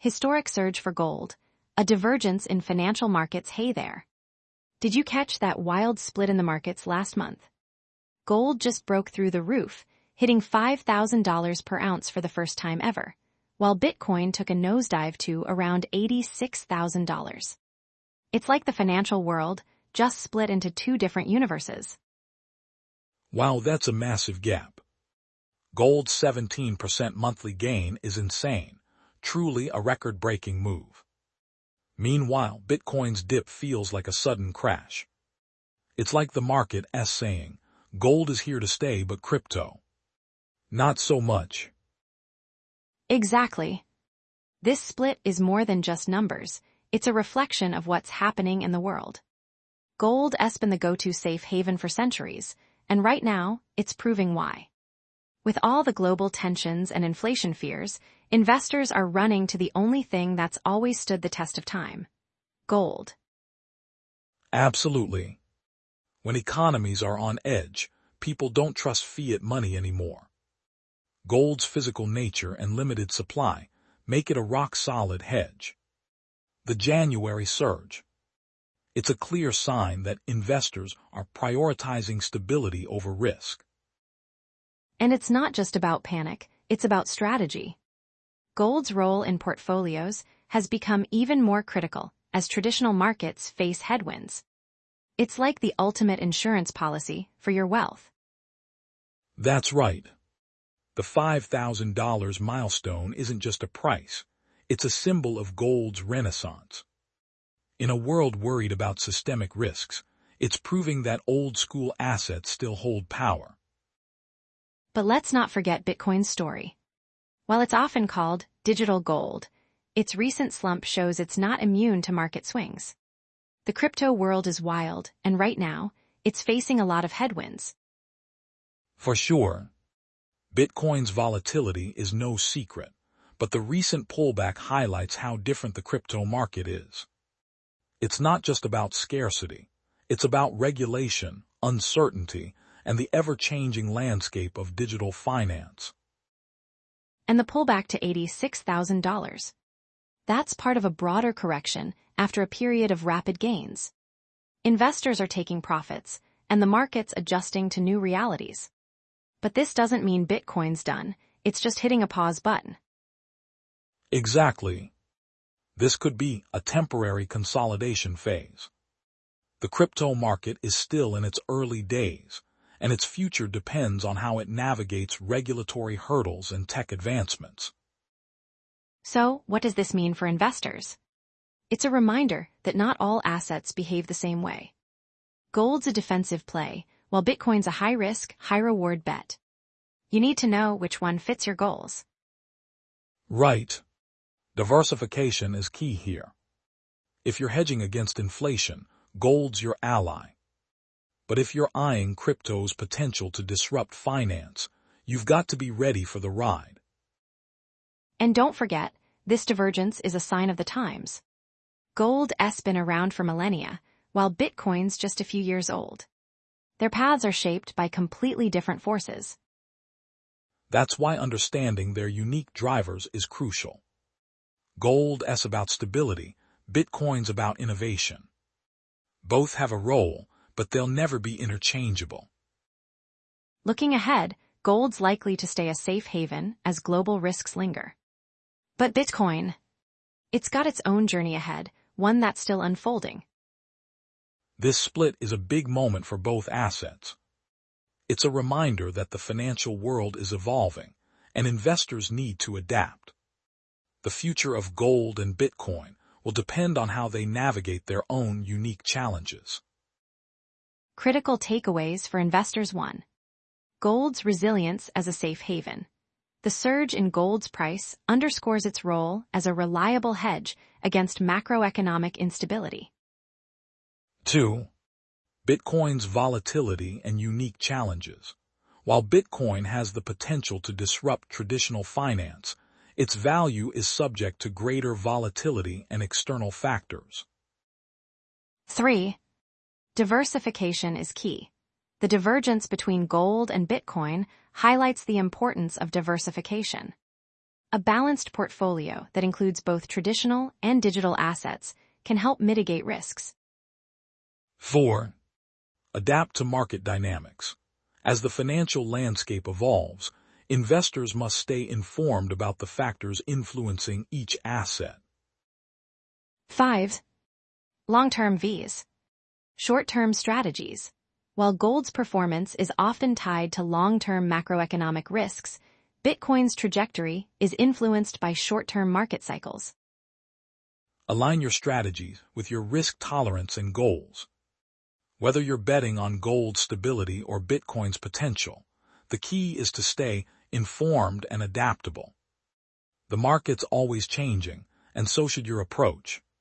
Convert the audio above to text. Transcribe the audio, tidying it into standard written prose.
Historic surge for gold. A divergence in financial markets. Hey there. Did you catch that wild split in the markets last month? Gold just broke through the roof, hitting $5,000 per ounce for the first time ever, while Bitcoin took a nosedive to around $86,000. It's like the financial world just split into two different universes. Wow, that's a massive gap. Gold's 17% monthly gain is insane, truly a record-breaking move. Meanwhile, Bitcoin's dip feels like a sudden crash. It's like the market is saying, gold is here to stay, but crypto, not so much. Exactly. This split is more than just numbers. It's a reflection of what's happening in the world. Gold has been the go-to safe haven for centuries, and right now, it's proving why. With all the global tensions and inflation fears, investors are running to the only thing that's always stood the test of time: gold. Absolutely. When economies are on edge, people don't trust fiat money anymore. Gold's physical nature and limited supply make it a rock-solid hedge. The January surge. It's a clear sign that investors are prioritizing stability over risk. And it's not just about panic, it's about strategy. Gold's role in portfolios has become even more critical as traditional markets face headwinds. It's like the ultimate insurance policy for your wealth. That's right. The $5,000 milestone isn't just a price, it's a symbol of gold's renaissance. In a world worried about systemic risks, it's proving that old-school assets still hold power. But let's not forget Bitcoin's story. While it's often called digital gold, its recent slump shows it's not immune to market swings. The crypto world is wild, and right now, it's facing a lot of headwinds. For sure. Bitcoin's volatility is no secret, but the recent pullback highlights how different the crypto market is. It's not just about scarcity, it's about regulation, uncertainty, and the ever-changing landscape of digital finance. And the pullback to $86,000. That's part of a broader correction after a period of rapid gains. Investors are taking profits, and the market's adjusting to new realities. But this doesn't mean Bitcoin's done, it's just hitting a pause button. Exactly. This could be a temporary consolidation phase. The crypto market is still in its early days, and its future depends on how it navigates regulatory hurdles and tech advancements. So, what does this mean for investors? It's a reminder that not all assets behave the same way. Gold's a defensive play, while Bitcoin's a high-risk, high-reward bet. You need to know which one fits your goals. Right. Diversification is key here. If you're hedging against inflation, gold's your ally. But if you're eyeing crypto's potential to disrupt finance, you've got to be ready for the ride. And don't forget, this divergence is a sign of the times. Gold has been around for millennia, while Bitcoin's just a few years old. Their paths are shaped by completely different forces. That's why understanding their unique drivers is crucial. Gold's about stability, Bitcoin's about innovation. Both have a role, but they'll never be interchangeable. Looking ahead, gold's likely to stay a safe haven as global risks linger. But Bitcoin, it's got its own journey ahead, one that's still unfolding. This split is a big moment for both assets. It's a reminder that the financial world is evolving, and investors need to adapt. The future of gold and Bitcoin will depend on how they navigate their own unique challenges. Critical takeaways for investors: 1. Gold's resilience as a safe haven. The surge in gold's price underscores its role as a reliable hedge against macroeconomic instability. 2. Bitcoin's volatility and unique challenges. While Bitcoin has the potential to disrupt traditional finance, its value is subject to greater volatility and external factors. 3. Diversification is key. The divergence between gold and Bitcoin highlights the importance of diversification. A balanced portfolio that includes both traditional and digital assets can help mitigate risks. 4. Adapt to market dynamics. As the financial landscape evolves, investors must stay informed about the factors influencing each asset. 5. Long-term Vs. Short-term strategies. While gold's performance is often tied to long-term macroeconomic risks, Bitcoin's trajectory is influenced by short-term market cycles. Align your strategies with your risk tolerance and goals. Whether you're betting on gold's stability or Bitcoin's potential, the key is to stay informed and adaptable. The market's always changing, and so should your approach.